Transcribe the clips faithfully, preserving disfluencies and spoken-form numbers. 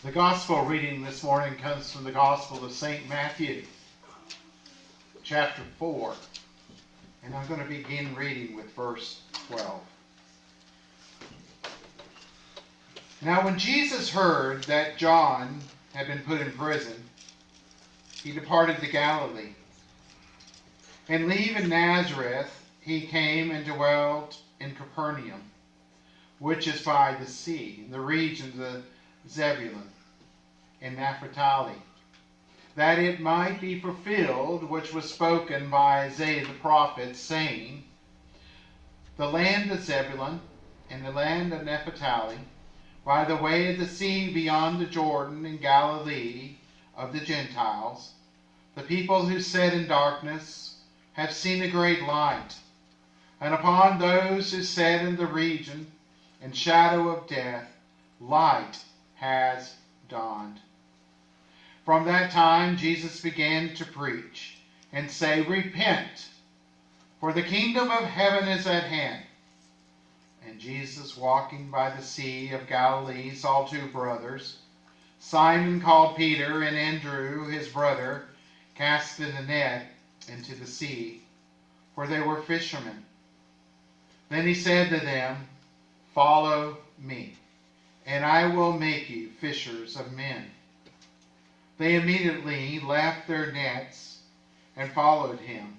The gospel reading this morning comes from the Gospel of Saint Matthew, chapter four. And I'm going to begin reading with verse twelve. Now when Jesus heard that John had been put in prison, he departed to Galilee. And leaving Nazareth, he came and dwelt in Capernaum, which is by the sea, in the region of the Zebulun and Naphtali, that it might be fulfilled which was spoken by Isaiah the prophet, saying, The land of Zebulun and the land of Naphtali, by the way of the sea beyond the Jordan in Galilee of the Gentiles, the people who sat in darkness have seen a great light, and upon those who sat in the region and shadow of death, light has dawned. From that time Jesus began to preach and say, Repent, for the kingdom of heaven is at hand. And Jesus, walking by the sea of Galilee, saw two brothers, Simon called Peter, and Andrew his brother, casting a net into the sea, for they were fishermen. Then he said to them, Follow me, and I will make you fishers of men. They immediately left their nets and followed him.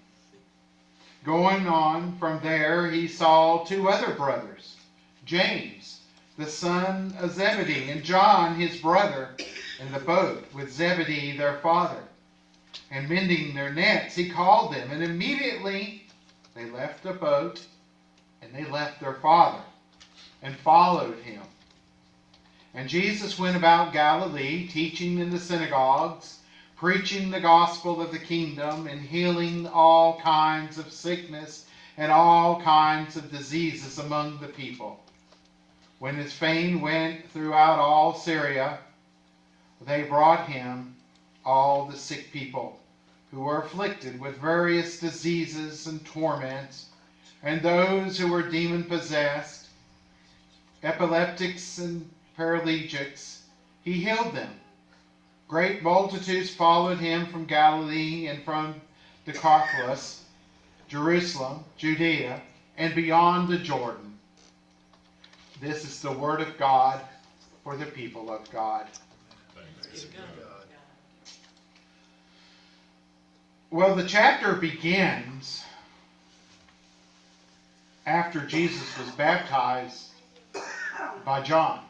Going on from there, he saw two other brothers, James, the son of Zebedee, and John, his brother, in the boat with Zebedee, their father. And mending their nets, he called them, and immediately they left the boat, and they left their father, and followed him. And Jesus went about Galilee, teaching in the synagogues, preaching the gospel of the kingdom, and healing all kinds of sickness and all kinds of diseases among the people. When his fame went throughout all Syria, they brought him all the sick people who were afflicted with various diseases and torments, and those who were demon-possessed, epileptics and paralytics, he healed them. Great multitudes followed him from Galilee and from Decapolis, Jerusalem, Judea, and beyond the Jordan. This is the word of God for the people of God. Thanks be to God. Well, the chapter begins after Jesus was baptized by John.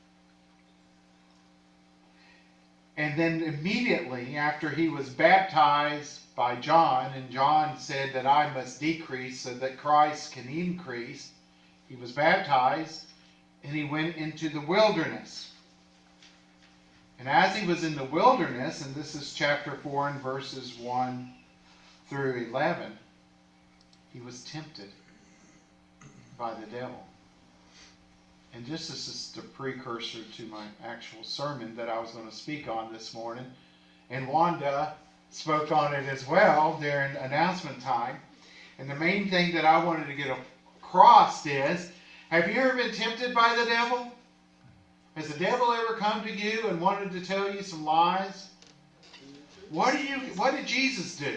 And then immediately after he was baptized by John, and John said that I must decrease so that Christ can increase, he was baptized and he went into the wilderness. And as he was in the wilderness, and this is chapter four and verses one through eleven, he was tempted by the devil. And just as is the precursor to my actual sermon that I was going to speak on this morning, and Wanda spoke on it as well during announcement time. And the main thing that I wanted to get across is, have you ever been tempted by the devil? Has the devil ever come to you and wanted to tell you some lies? What do you? What did Jesus do?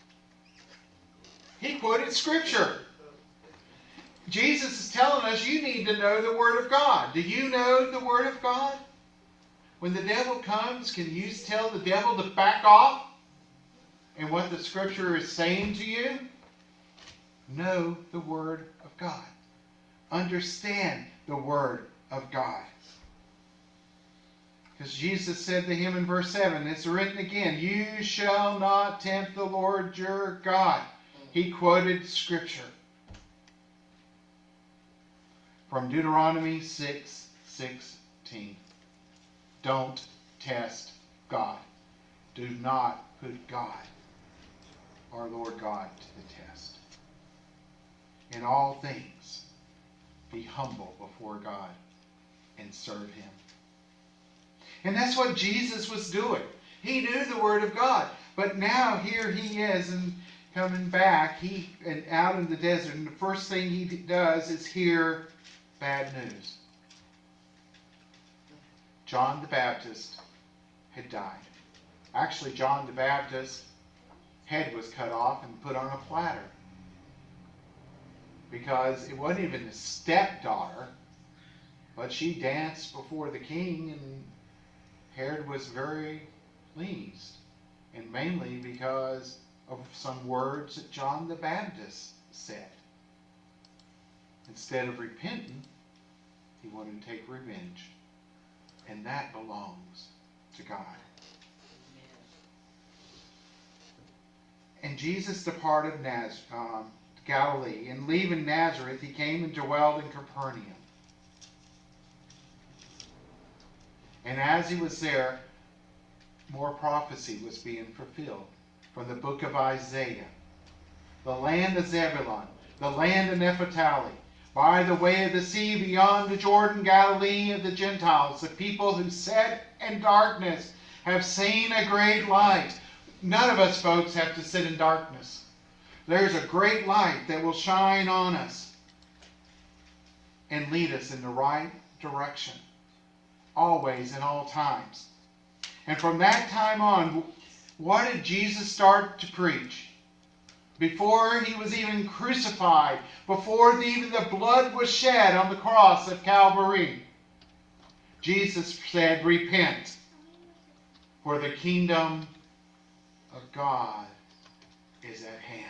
He quoted Scripture. Jesus is telling us you need to know the Word of God. Do you know the Word of God? When the devil comes, can you tell the devil to back off? And what the Scripture is saying to you? Know the Word of God. Understand the Word of God. Because Jesus said to him in verse seven, it's written again, You shall not tempt the Lord your God. He quoted Scripture. From Deuteronomy six sixteen. Don't test God. Do not put God, our Lord God, to the test. In all things, be humble before God and serve Him. And that's what Jesus was doing. He knew the Word of God. But now here he is and coming back he and out in the desert. And the first thing he does is hear bad news. John the Baptist had died. Actually, John the Baptist's head was cut off and put on a platter. Because it wasn't even his stepdaughter, but she danced before the king, and Herod was very pleased. And mainly because of some words that John the Baptist said. Instead of repenting, he wanted to take revenge. And that belongs to God. And Jesus departed Naz- um, Galilee, and leaving Nazareth, he came and dwelled in Capernaum. And as he was there, more prophecy was being fulfilled from the book of Isaiah. The land of Zebulun, the land of Naphtali, by the way of the sea beyond the Jordan, Galilee of the Gentiles, the people who sat in darkness have seen a great light. None of us folks have to sit in darkness. There's a great light that will shine on us and lead us in the right direction, always and all times. And from that time on, what did Jesus start to preach? Before he was even crucified, before the, even the blood was shed on the cross of Calvary, Jesus said, repent, for the kingdom of God is at hand.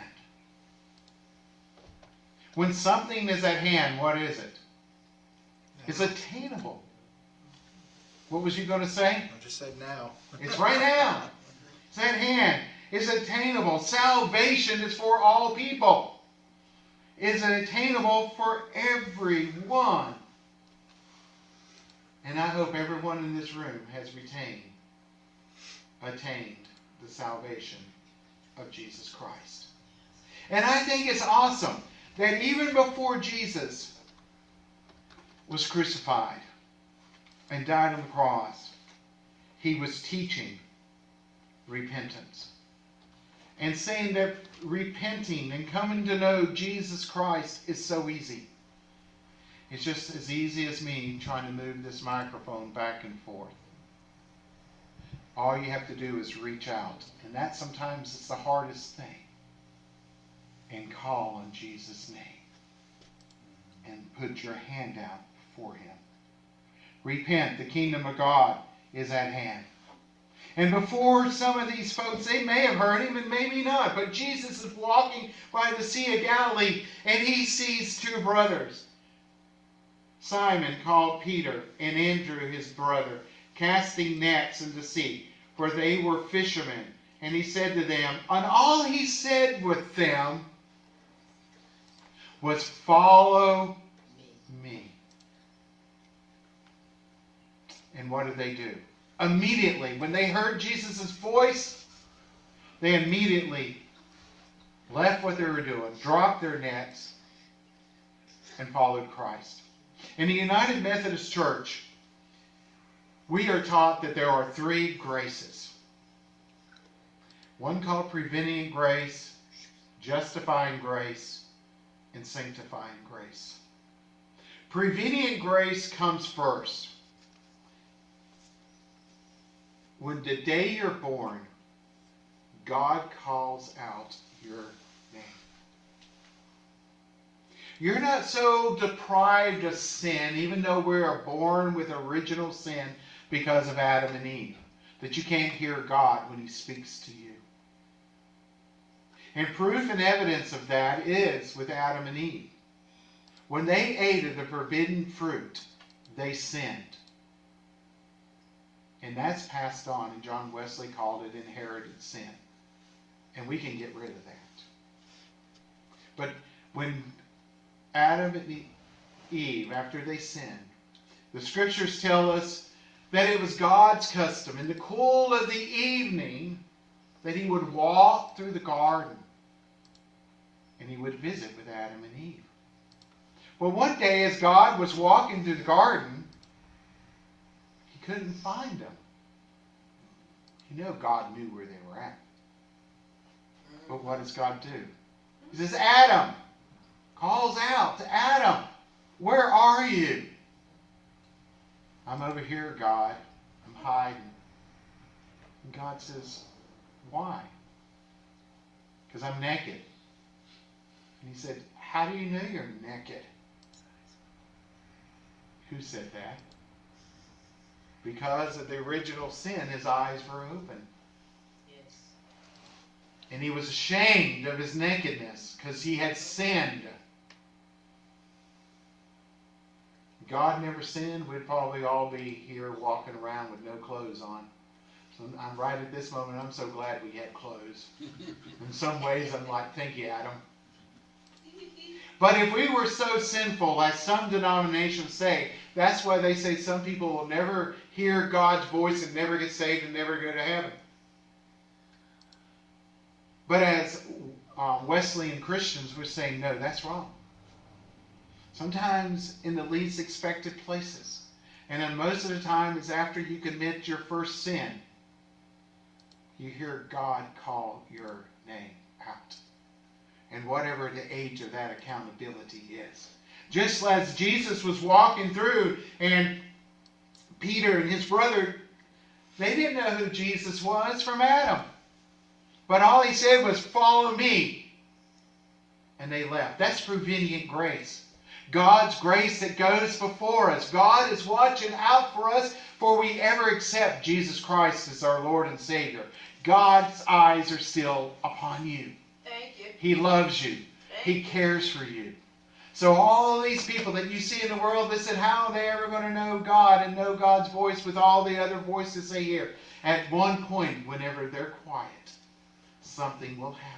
When something is at hand, what is it? It's attainable. What was you going to say? I just said now. It's right now. It's at hand. It's attainable. Salvation is for all people. It's attainable for everyone. And I hope everyone in this room has retained, attained the salvation of Jesus Christ. And I think it's awesome that even before Jesus was crucified and died on the cross, he was teaching repentance and saying that repenting and coming to know Jesus Christ is so easy. It's just as easy as me trying to move this microphone back and forth. All you have to do is reach out, and that sometimes is the hardest thing, and call on Jesus' name and put your hand out before him. Repent, the kingdom of God is at hand. And before some of these folks, they may have heard him and maybe not, but Jesus is walking by the Sea of Galilee, and he sees two brothers, Simon called Peter and Andrew his brother, casting nets in the sea, for they were fishermen. And he said to them, and all he said with them was, follow me. And what did they do? Immediately, when they heard Jesus' voice, they immediately left what they were doing, dropped their nets, and followed Christ. In the United Methodist Church, we are taught that there are three graces. One called prevenient grace, justifying grace, and sanctifying grace. Prevenient grace comes first. When the day you're born, God calls out your name. You're not so deprived of sin, even though we are born with original sin because of Adam and Eve, that you can't hear God when he speaks to you. And proof and evidence of that is with Adam and Eve. When they ate of the forbidden fruit, they sinned. And that's passed on, and John Wesley called it inherited sin. And we can get rid of that. But when Adam and Eve, after they sinned, the scriptures tell us that it was God's custom in the cool of the evening that he would walk through the garden and he would visit with Adam and Eve. Well, one day as God was walking through the garden, he couldn't find them. You know God knew where they were at. But what does God do? He says, Adam, calls out to Adam, where are you? I'm over here, God. hiding. And God says, why? Because I'm naked. And he said, how do you know you're naked? Who said that? Because of the original sin, his eyes were open. Yes. And he was ashamed of his nakedness because he had sinned. God never sinned, we'd probably all be here walking around with no clothes on. So I'm right at this moment, I'm so glad we had clothes. In some ways, I'm like, thank you, Adam. But if we were so sinful, as some denominations say, that's why they say some people will never hear God's voice and never get saved and never go to heaven. But as um, Wesleyan Christians, we're saying, no, that's wrong. Sometimes in the least expected places. And then most of the time it's after you commit your first sin. You hear God call your name out. And whatever the age of that accountability is. Just as Jesus was walking through and Peter and his brother, they didn't know who Jesus was from Adam. But all he said was, follow me. And they left. That's prevenient grace. God's grace that goes before us. God is watching out for us before we ever accept Jesus Christ as our Lord and Savior. God's eyes are still upon you. Thank you. He loves you. Thank He cares for you. So all these people that you see in the world, they said, how are they ever going to know God and know God's voice with all the other voices they hear? At one point, whenever they're quiet, something will happen.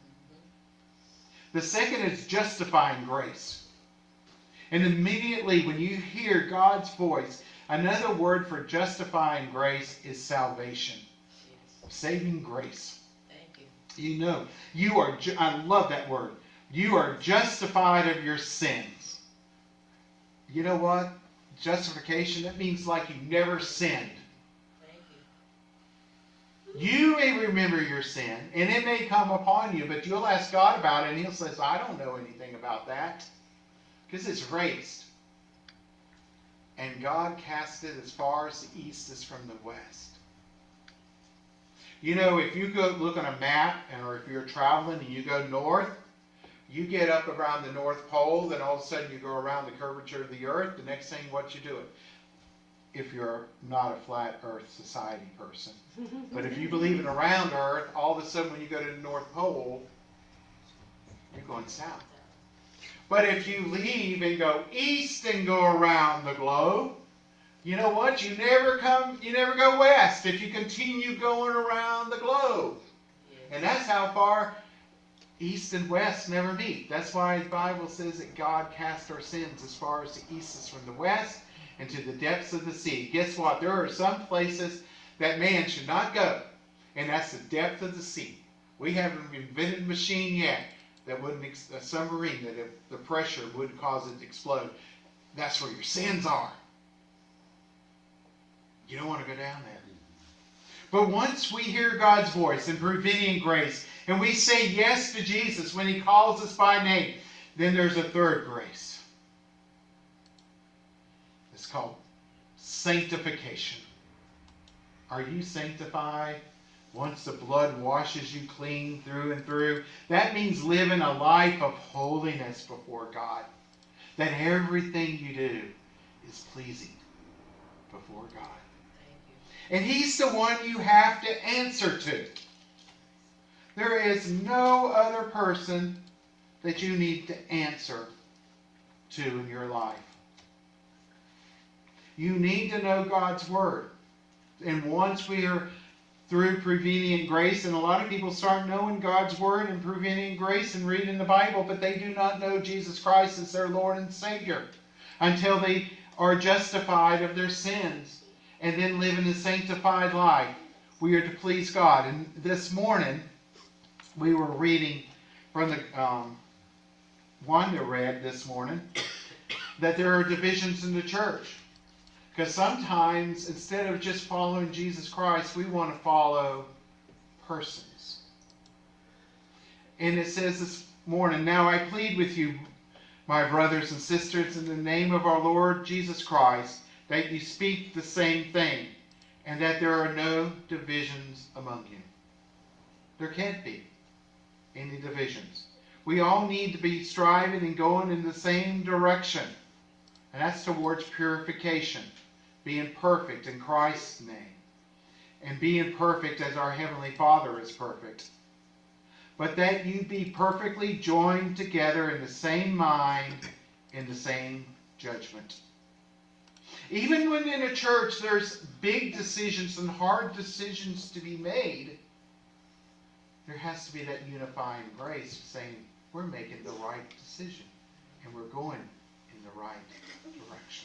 The second is justifying grace. And immediately when you hear God's voice, another word for justifying grace is salvation. Yes. Saving grace. Thank you. You know, you are, ju- I love that word. You are justified of your sins. You know what? Justification, that means like you never sinned. Thank you. You may remember your sin, and it may come upon you, but you'll ask God about it, and He'll say, I don't know anything about that. Because it's erased. And God cast it as far as the east is from the west. You know, if you go look on a map, or if you're traveling and you go north, you get up around the North Pole, then all of a sudden you go around the curvature of the earth. The next thing, what you do it? If you're not a flat earth society person. But if you believe in a round earth, all of a sudden when you go to the North Pole, you're going south. But if you leave and go east and go around the globe, you know what? You never come, you never go west if you continue going around the globe. Yes. And that's how far east and west never meet. That's why the Bible says that God cast our sins as far as the east is from the west and to the depths of the sea. Guess what? There are some places that man should not go, and that's the depth of the sea. We haven't invented a machine yet that wouldn't, ex- a submarine, that if the pressure wouldn't cause it to explode. That's where your sins are. You don't want to go down there. But once we hear God's voice in prevenient grace, and we say yes to Jesus when He calls us by name, then there's a third grace. It's called sanctification. Are you sanctified? Once the blood washes you clean through and through, that means living a life of holiness before God. That everything you do is pleasing before God. Thank you. And He's the one you have to answer to. There is no other person that you need to answer to in your life. You need to know God's Word. And once we are through prevenient grace, and a lot of people start knowing God's Word and prevenient grace and reading the Bible, but they do not know Jesus Christ as their Lord and Savior until they are justified of their sins and then live in a sanctified life. We are to please God. And this morning, we were reading from the um, Wanda read this morning that there are divisions in the church. Because sometimes, instead of just following Jesus Christ, we want to follow persons. And it says this morning, now I plead with you, my brothers and sisters, in the name of our Lord Jesus Christ, that you speak the same thing, and that there are no divisions among you. There can't be any divisions. We all need to be striving and going in the same direction. And that's towards purification. Being perfect in Christ's name. And being perfect as our Heavenly Father is perfect. But that you be perfectly joined together in the same mind, in the same judgment. Even when in a church there's big decisions and hard decisions to be made, there has to be that unifying grace saying, we're making the right decision and we're going in the right direction.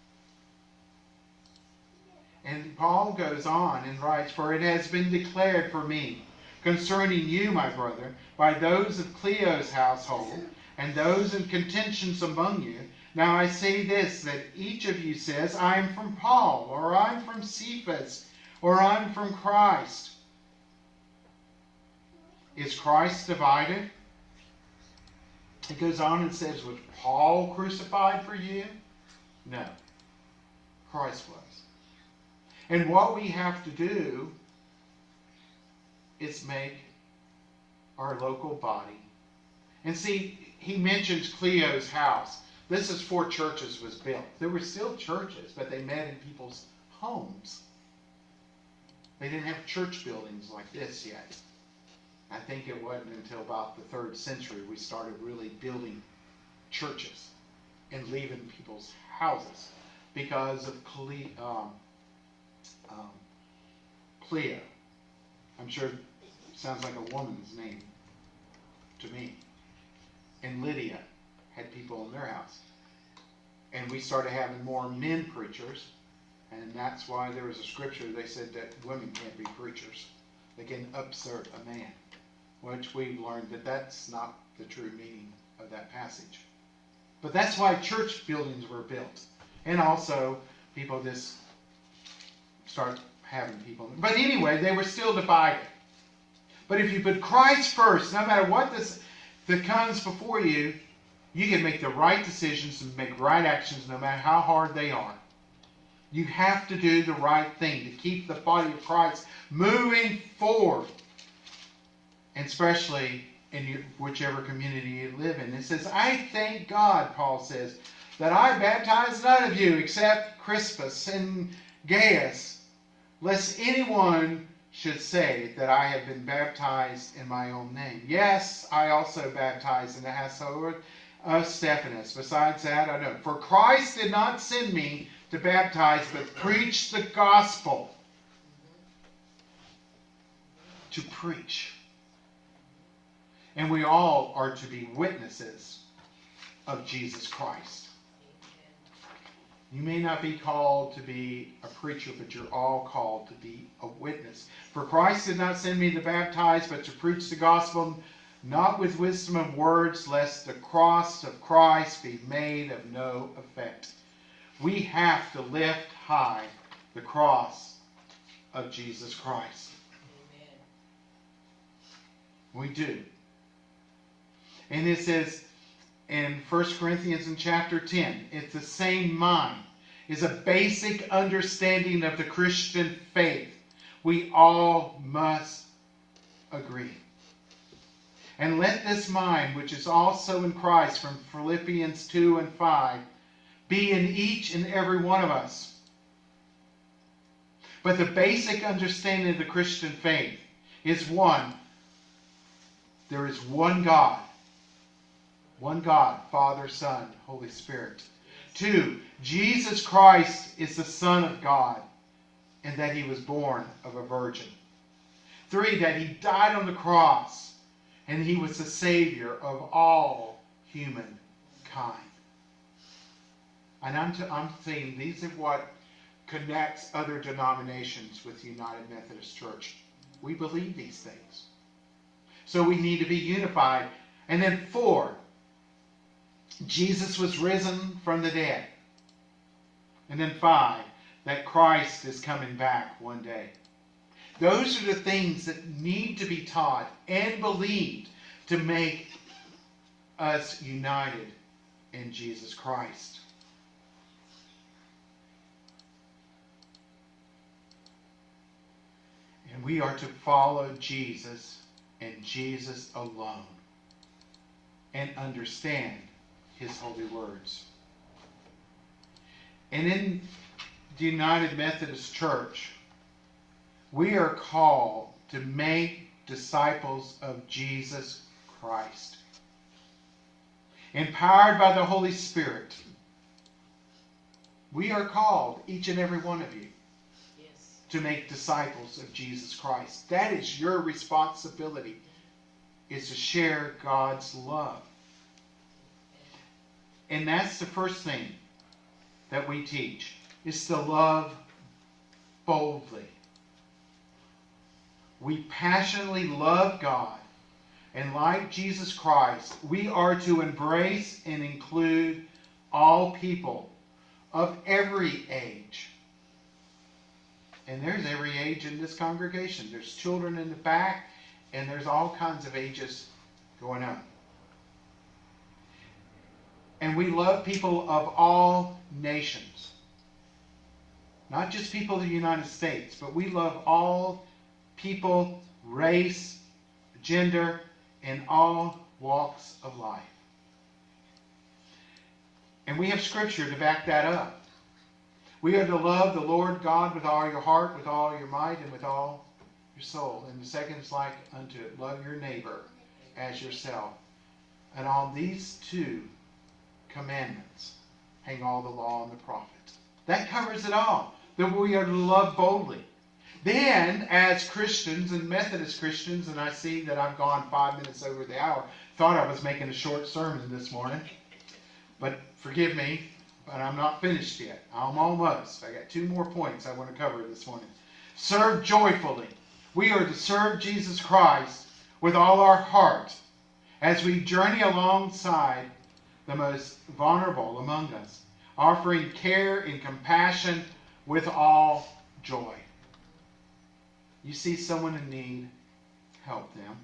And Paul goes on and writes, for it has been declared for me concerning you, my brother, by those of Cleo's household and those in contentions among you. Now I say this, that each of you says, I am from Paul, or I'm from Cephas, or I'm from Christ. Is Christ divided? It goes on and says, was Paul crucified for you? No. Christ was. And what we have to do is make our local body. And see, he mentions Cleo's house. This is before churches was built. There were still churches, but they met in people's homes. They didn't have church buildings like this yet. I think it wasn't until about the third century we started really building churches and leaving people's houses because of Cle- um, um, Cleo. I'm sure it sounds like a woman's name to me. And Lydia had people in their house. And we started having more men preachers, and that's why there was a scripture, they said that women can't be preachers. They can upsert a man, which we've learned that that's not the true meaning of that passage. But that's why church buildings were built. And also, people just start having people. But anyway, they were still divided. But if you put Christ first, no matter what this that comes before you, you can make the right decisions and make right actions no matter how hard they are. You have to do the right thing to keep the body of Christ moving forward. And especially in your, whichever community you live in. It says, I thank God, Paul says, that I baptize none of you except Crispus and Gaius, lest anyone should say that I have been baptized in my own name. Yes, I also baptized in the household of Stephanas. Besides that, I don't. For Christ did not send me to baptize, but preach the gospel. To preach. And we all are to be witnesses of Jesus Christ. You may not be called to be a preacher, but you're all called to be a witness. For Christ did not send me to baptize, but to preach the gospel, not with wisdom of words, lest the cross of Christ be made of no effect. We have to lift high the cross of Jesus Christ. Amen. We do. And it says in First Corinthians in chapter ten, it's the same mind. It's a basic understanding of the Christian faith. We all must agree. And let this mind, which is also in Christ, from Philippians two and five, be in each and every one of us. But the basic understanding of the Christian faith is one, there is one God. One God, Father, Son, Holy Spirit. Two, Jesus Christ is the Son of God, and that he was born of a virgin. Three, that he died on the cross, and he was the Savior of all humankind. And I'm, t- I'm saying these are what connects other denominations with the United Methodist Church. We believe these things. So we need to be unified. And then four, Jesus was risen from the dead. And then five, that Christ is coming back one day. Those are the things that need to be taught and believed to make us united in Jesus Christ. we are to follow Jesus and Jesus alone and understand his holy words. And in the United Methodist Church, we are called to make disciples of Jesus Christ. Empowered by the Holy Spirit, we are called, each and every one of you, Yes. to make disciples of Jesus Christ. That is your responsibility, is to share God's love. And that's the first thing that we teach, is to love boldly. We passionately love God, and like Jesus Christ, we are to embrace and include all people of every age. And there's every age in this congregation. There's children in the back, and there's all kinds of ages going on. And we love people of all nations. Not just people of the United States, but we love all people, race, gender, and all walks of life. And we have scripture to back that up. We are to love the Lord God with all your heart, with all your might, and with all your soul. And the second is like unto it, love your neighbor as yourself. And on these two commandments hang all the law and the prophets. That covers it all. That we are to love boldly. Then, as Christians and Methodist Christians, and I see that I've gone five minutes over the hour, thought I was making a short sermon this morning. But forgive me, but I'm not finished yet. I'm almost. I got two more points I want to cover this morning. Serve joyfully. We are to serve Jesus Christ with all our heart as we journey alongside the most vulnerable among us, offering care and compassion with all joy. You see someone in need, help them.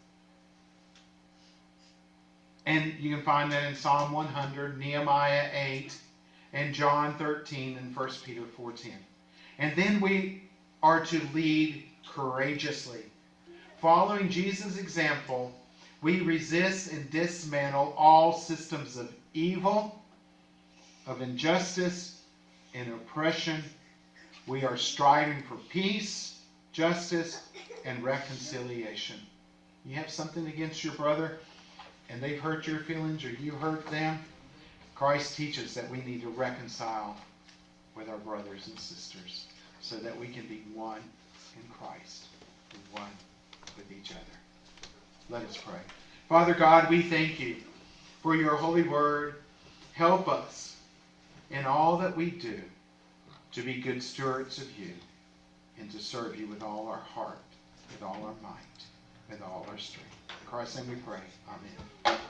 And you can find that in Psalm one hundred, Nehemiah eight, and John thirteen, and First Peter four ten. And then we are to lead courageously. Following Jesus' example, we resist and dismantle all systems of evil, of injustice, and oppression. We are striving for peace, justice, and reconciliation. You have something against your brother, and they've hurt your feelings, or you hurt them, Christ teaches that we need to reconcile with our brothers and sisters so that we can be one in Christ and one with each other. Let us pray. Father God, we thank you for your holy word. Help us in all that we do to be good stewards of you and to serve you with all our heart, with all our might, with all our strength. In Christ's name we pray. Amen.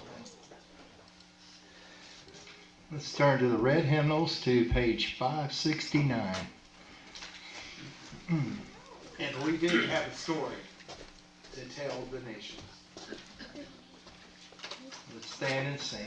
Let's turn to the red hymnals to page five sixty-nine. And we do have a story to tell the nations. Let's stand and sing.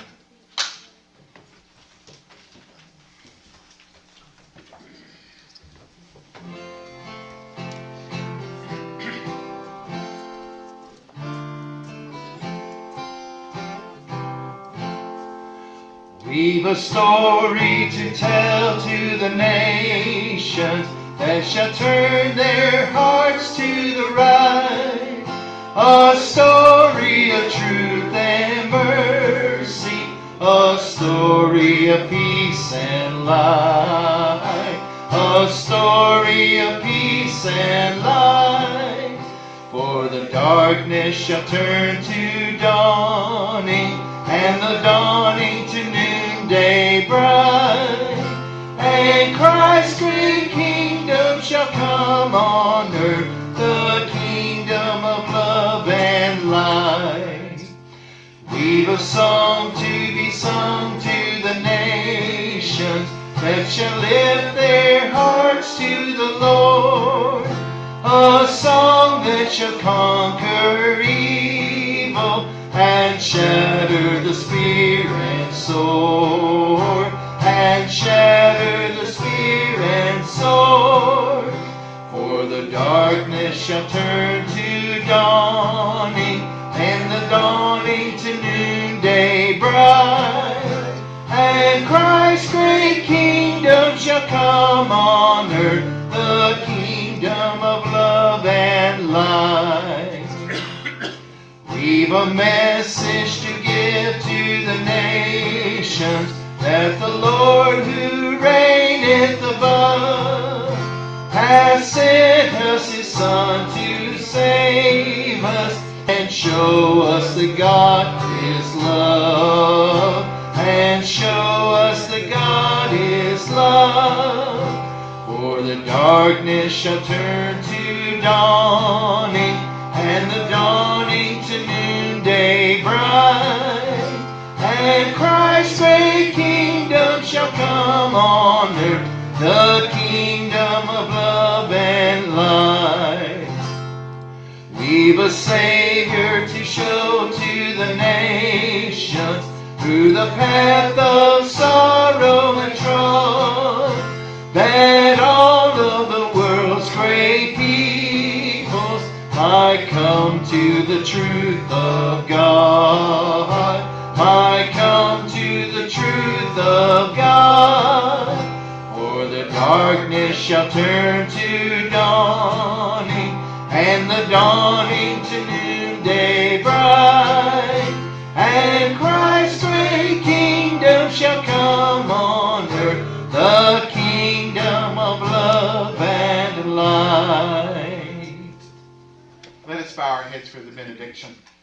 We've a story to tell to the nations that shall turn their hearts to the right. A story of truth and mercy, a story of peace and light, a story of peace and light. For the darkness shall turn to dawning, and the dawning to noonday bright, and Christ's great kingdom shall come on earth, the kingdom of love and light. We've a song to be sung to the nations that shall lift their hearts to the Lord, a song that shall conquer evil and shatter the spear and sword, and shatter the spear and sword. For the darkness shall turn to dawning, and the dawning to noonday bright. And Christ's great kingdom shall come on earth, the kingdom of love and light. We've a message to give to the nations, that the Lord who reigneth above has sent us His Son to save us and show us that God is love, and show us that God is love. For the darkness shall turn to dawning, and the dawning to noonday bright. And Christ's great kingdom shall come on earth, the kingdom of love and light. We've a Savior to show to the nations, through the path of sorrow and trod, that all of the world's great peoples might come to the truth of God, might come to the truth of God. For the darkness shall turn to dawning, and the dawning to noonday bright. And Christ's great kingdom shall come on earth, the kingdom of love and light. Let us bow our heads for the benediction.